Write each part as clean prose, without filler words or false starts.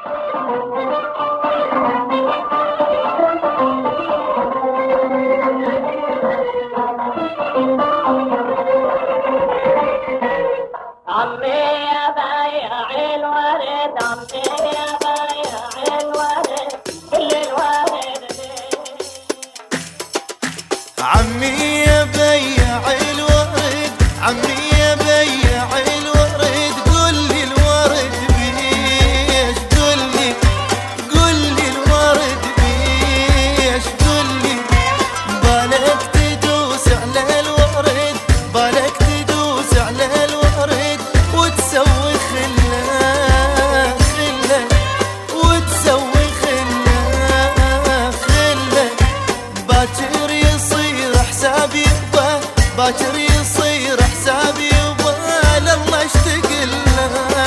باكر يصير حسابي يبا لله اشتاق له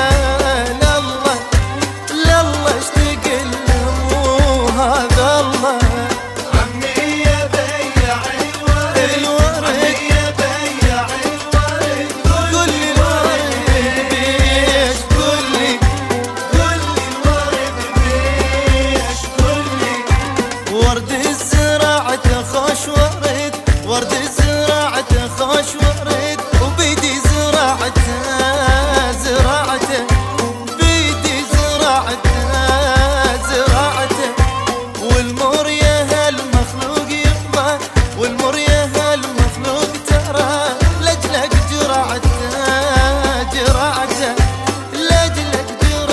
لله اشتاق له مو هذا الله عمي يا بياع الورد عمي يا بياع الورد قول لي الورد بيش قول لي الورد بيش قول لي ورد الزراعة خوش ورد ورد زراعته خوش ورد وبيدي زراعته بيدي زراعته والمر يا هالمخلوق يبا والمر يا هالمخلوق ترى لجلك جراعته لجلك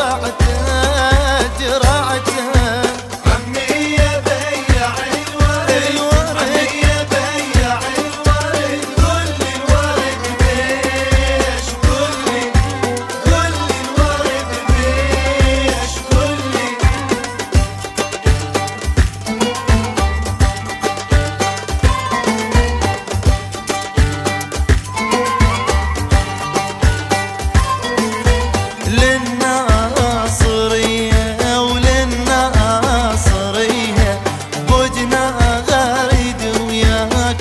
جراعته عمي يا بياع الورد عمي يا بياع الورد قول لي الورد بيش قول لي الورد بيش قول لي للناصرية وللناصرية بوجنا غارد وياك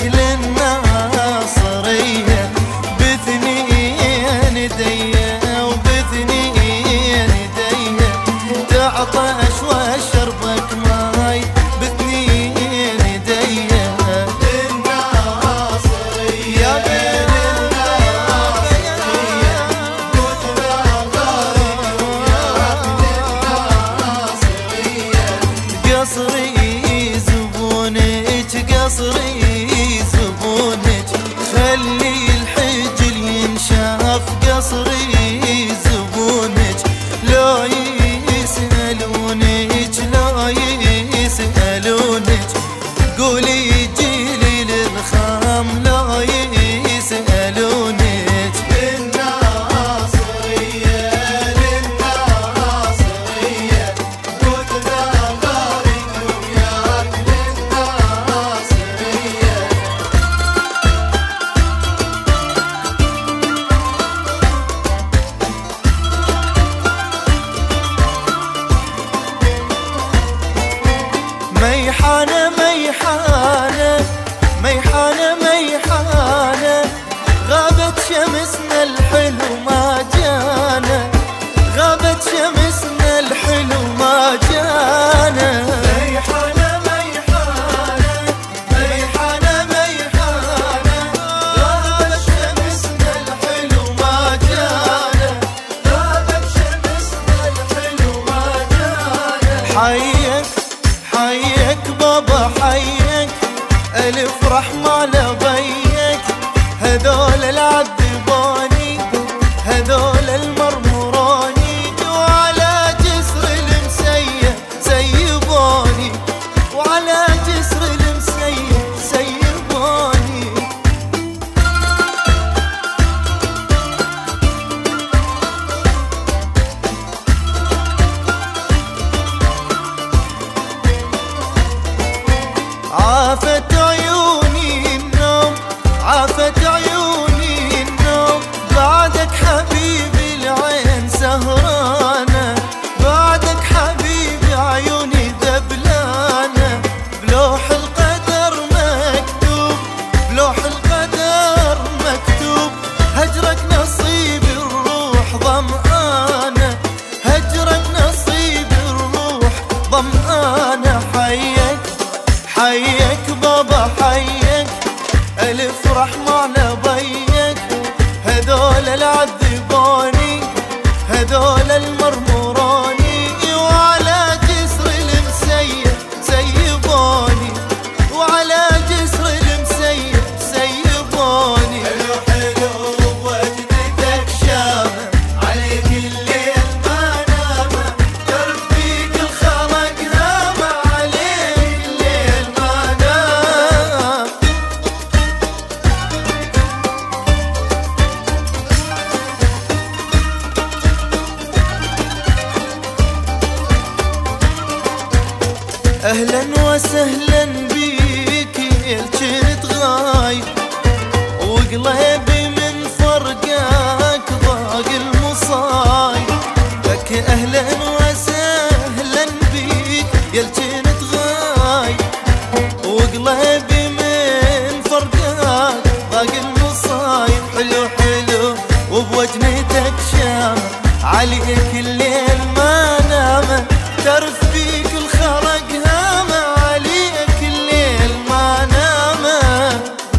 للناصرية باثنين دية وباثنين دية تعطش واشربك ماي باثنين دية للناصرية قصري زبونك خلي الحجل ينشاف قصري زبونك لا يسألونك قولي جيلي للخام لا يسألونك للناصرية قلنا غارق وياك للناصرية ميحانة غابت شمسنا الحلو ما جانا غابت شمسنا الحلو ما جانا ميحانة غابت شمسنا الحلو ما جانا غابت شمسنا الحلو ما جانا حيك بابا حيك ألف رحمة لبيك هذول العذباني هذول المرمراني وعلى جسر المسيح سيباني وعلى جسر المسيح سيباني عافت عيوني المرموراني وعلى جسر المسيب سيبوني، وعلى جسر المسيب سيبوني. حلو حلو بوجنتك شامة، عليك الليل ما نامة، درب فيك الخلق هامة، عليك الليل ما نامة. أهلا وسهلا بيك الجنت غايب، وقلبي من فرقك ضاق المصايب. لك أهلا وسهلا بيك يا الجنت غايب، وقلبي من فرقك ضاق المصايب. حلو حلو وبوجنتك شامة، عليك الليل ما نامه، ترف بيك الخلق هامة، عليك الليل ما نامه.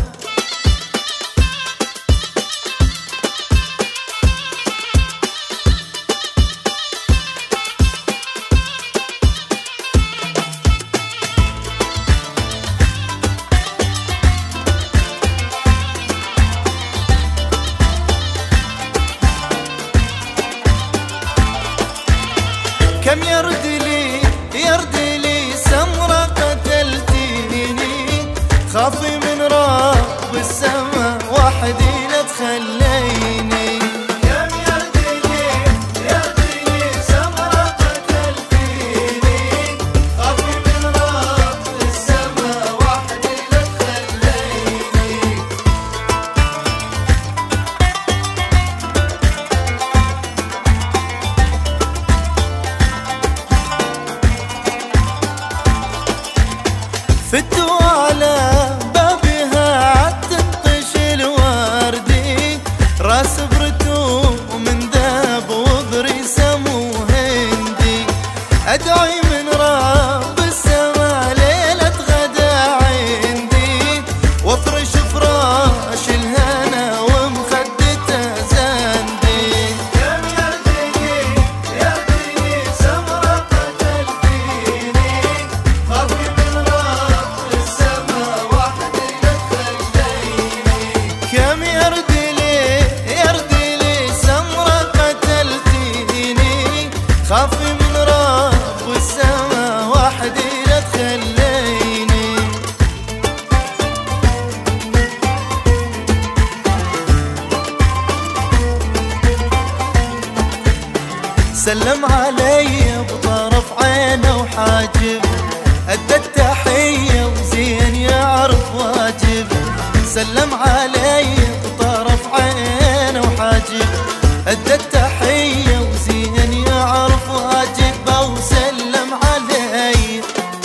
كم يرد لي سمرة قتلتيني، خافي من رب السما وحدي لا تخليني. كم يرد لي سمرة قتلتيني، خافي من رب السما وحدي لا تخليني. فتوا على بابها عالتنطش الوردي، راس برتو من ذهب وضري سمو هندي. ادعي من رب السما ليلة غدا عندي، وافرش فراش الهنا ومخدته زندي. كم يرد لي سمرة قتلتيني، خافي من رب السما وحدي لا تخليني. كم يرد لي سمرة قتلتيني، خافي من رب السما وحدي لا تخليني. سلم علي بطرف عينه وحاجب، أدى التحية وزين يعرف واجب. سلم علي بطرف عينه وحاجب، أدى التحية وزين يعرف واجب. وسلم علي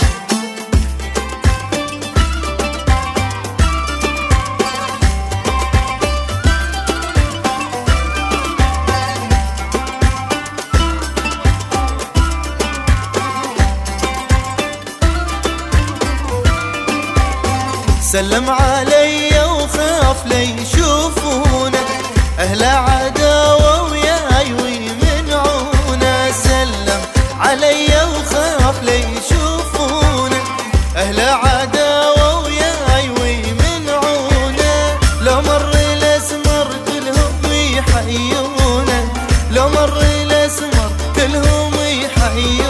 سلم علي وخاف لي يشوفونا، أهل عداوة وياي ويمنعونا. سلم علي وخاف لي يشوفونا، أهل عداوة وياي ويمنعونا. لو مر الأسمر كلهم يحيونا، لو مر الأسمر كلهم يحيونا.